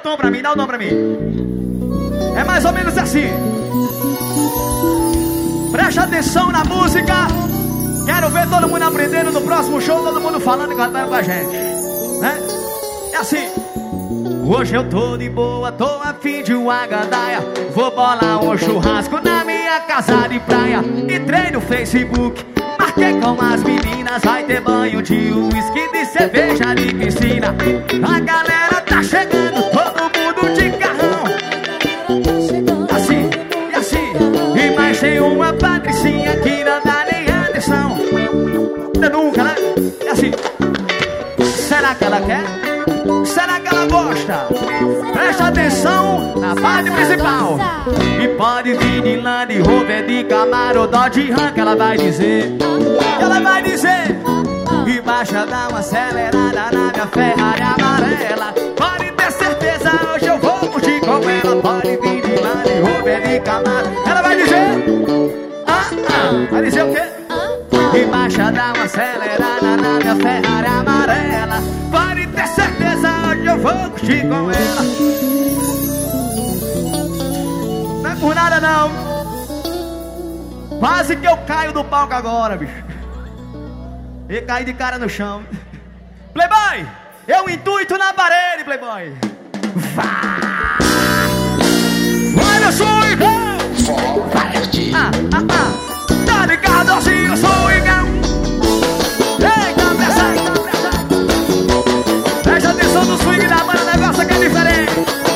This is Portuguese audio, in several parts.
tom pra mim, dá o tom pra mim. É mais ou menos assim. Preste atenção na música. Quero ver todo mundo aprendendo no próximo show, todo mundo falando e cantando com a gente, né? É assim. Hoje eu tô de boa, tô a fim de uma gandaia. Vou bolar um churrasco na minha casa de praia. Entrei no Facebook, marquei com as meninas. Vai ter banho de uísque, de cerveja, de piscina. A galera tá chegando, todo mundo de carrão. Assim, e assim. E mais tem uma patricinha que não dá nem atenção. Nunca, né? É assim. Será que ela quer? Será que ela gosta? Presta atenção na parte principal. E pode vir de Land Rover, de Camaro, Dodge Ram, que ela vai dizer. Ela vai dizer. E baixa, dá uma acelerada na minha Ferrari amarela. Pode ter certeza, hoje eu vou curtir com ela. Pode vir de Land Rover, de Camaro. Ela vai dizer. Vai dizer o quê? E baixa, dá uma acelerada na minha Ferrari amarela. Pode ter certeza, hoje eu vou curtir com ela. Não é por nada não. Quase que eu caio do palco agora, bicho. E caí de cara no chão. Playboy, eu intuito na parede, Playboy. Vai. Olha o swingão. Tá ligado assim, eu sou igual. Eita, pressa. Presta atenção no swing da banda, o negócio aqui é diferente.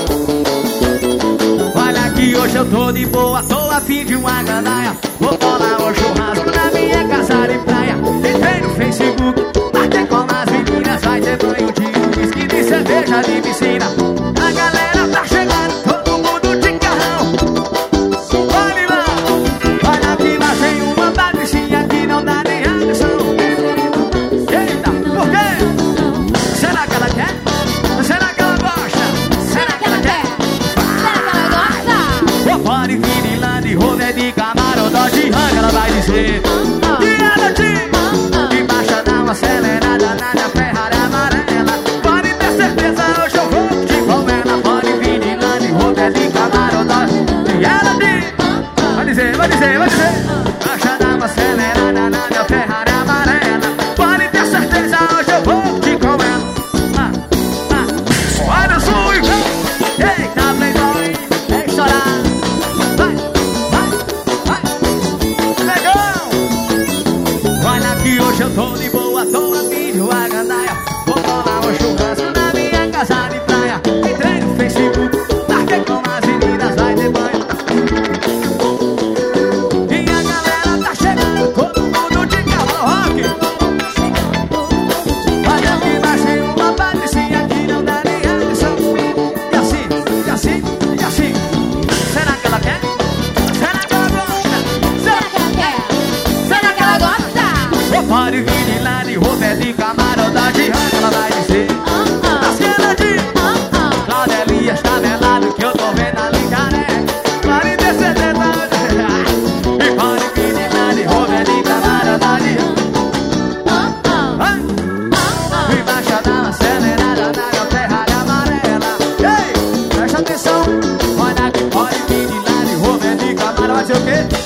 Olha que hoje eu tô de boa, tô a fim de uma gandaia. Vou bolar um churrasco na minha casa de praia. Entrei no Facebook, marquei com as meninas. Vai ter banho de uísque, de cerveja, de piscina. A galera tá chegando, todo mundo de carrão. Olha lá, olha que lá tem uma patricinha que não dá nem atenção. Eita, por quê? Será que ela quer? Será que ela gosta? Será que ela quer? Será que ela gosta? Ou pode vir de Land Rover, de Camaro, Dodge Ram, que ela vai dizer. E ela diz. E baixa, dá uma acelerada na minha Ferrari amarela. Pode ter certeza, hoje eu vou curtir com ela. Pode vir de Land Rover, de Camaro, Dodge. E ela diz. Vai dizer. Baixa, dá uma acelerada na minha Ferrari amarela. Pode ter certeza, hoje eu vou curtir com ela. Olha o swing. Eita, Playboy, é estourar. Vai. Legal. Olha que hoje eu tô de boa, tô a fim de uma gandaia. Vou bolar um churrasco na minha casa de praia. Entrei no Facebook, marquei com as meninas. Vai ter banho. E a galera tá chegando, todo mundo de carro rock. Olha que baixei uma patricinha que não dá nem atenção. E assim. Será que ela quer? Será que ela gosta? Será que ela quer? Será que ela gosta? Ou pode vir de Land Rover, de Camaro, Dodge Ram, ela vai dizer. As que ela diz. Claudelia está melado que eu tô vendo ali, careca. Pode ter certeza. E pode vir de Land Rover, de Camaro, Dodge Ram. E baixa, dá uma acelerada na minha Ferrari amarela. Ei, presta atenção. Olha que pode vir de Land Rover, de Camaro, vai ser o quê?